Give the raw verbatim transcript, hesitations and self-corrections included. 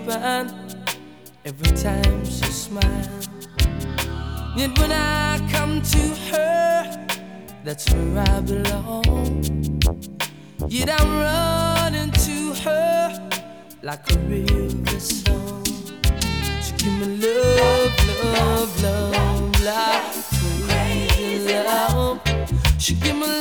fun every time she smiles. Yet when I come to her, that's where I belong. Yet I'm running to her like a river song. She give me love, love, love, like crazy love. She give me